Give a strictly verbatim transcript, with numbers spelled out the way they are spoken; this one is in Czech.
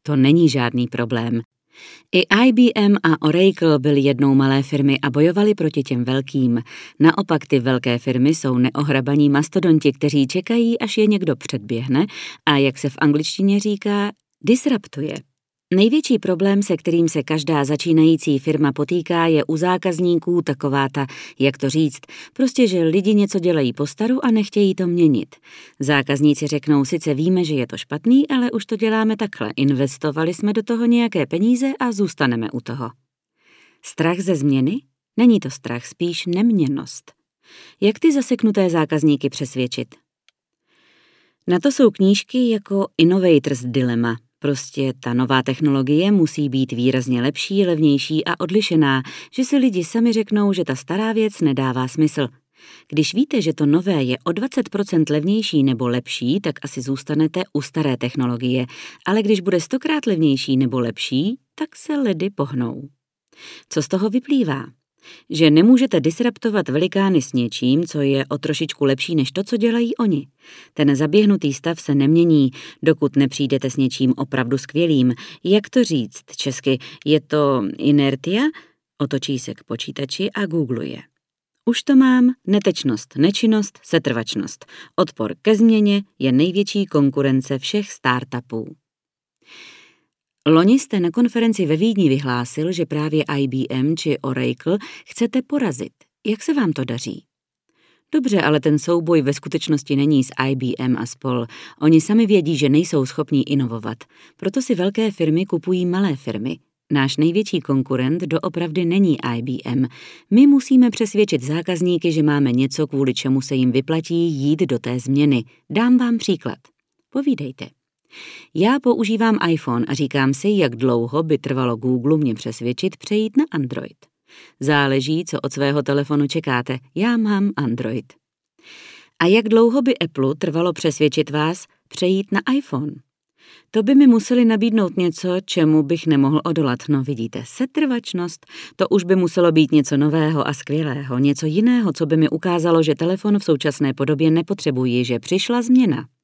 To není žádný problém. I I B M a Oracle byly jednou malé firmy a bojovali proti těm velkým. Naopak ty velké firmy jsou neohrabaní mastodonti, kteří čekají, až je někdo předběhne a, jak se v angličtině říká, disruptuje. Největší problém, se kterým se každá začínající firma potýká, je u zákazníků taková ta, jak to říct, prostě, že lidi něco dělají po staru a nechtějí to měnit. Zákazníci řeknou, sice víme, že je to špatný, ale už to děláme takhle, investovali jsme do toho nějaké peníze a zůstaneme u toho. Strach ze změny? Není to strach, spíš neměnnost. Jak ty zaseknuté zákazníky přesvědčit? Na to jsou knížky jako Innovator's Dilemma. Prostě ta nová technologie musí být výrazně lepší, levnější a odlišená, že si lidi sami řeknou, že ta stará věc nedává smysl. Když víte, že to nové je o dvacet procent levnější nebo lepší, tak asi zůstanete u staré technologie, ale když bude stokrát levnější nebo lepší, tak se ledy pohnou. Co z toho vyplývá? Že nemůžete disruptovat velikány s něčím, co je o trošičku lepší než to, co dělají oni. Ten zaběhnutý stav se nemění, dokud nepřijdete s něčím opravdu skvělým. Jak to říct česky? Je to inertia? Otočí se k počítači a googluje. Už to mám, netečnost, nečinnost, setrvačnost. Odpor ke změně je největší konkurence všech startupů. Loni jste na konferenci ve Vídni vyhlásil, že právě I B M či Oracle chcete porazit. Jak se vám to daří? Dobře, ale ten souboj ve skutečnosti není s I B M a spol. Oni sami vědí, že nejsou schopní inovovat. Proto si velké firmy kupují malé firmy. Náš největší konkurent doopravdy není I B M. My musíme přesvědčit zákazníky, že máme něco, kvůli čemu se jim vyplatí jít do té změny. Dám vám příklad. Povídejte. Já používám iPhone a říkám si, jak dlouho by trvalo Google mě přesvědčit přejít na Android. Záleží, co od svého telefonu čekáte. Já mám Android. A jak dlouho by Apple trvalo přesvědčit vás přejít na iPhone? To by mi museli nabídnout něco, čemu bych nemohl odolat. No vidíte, setrvačnost, to už by muselo být něco nového a skvělého, něco jiného, co by mi ukázalo, že telefon v současné podobě nepotřebuji, že přišla změna.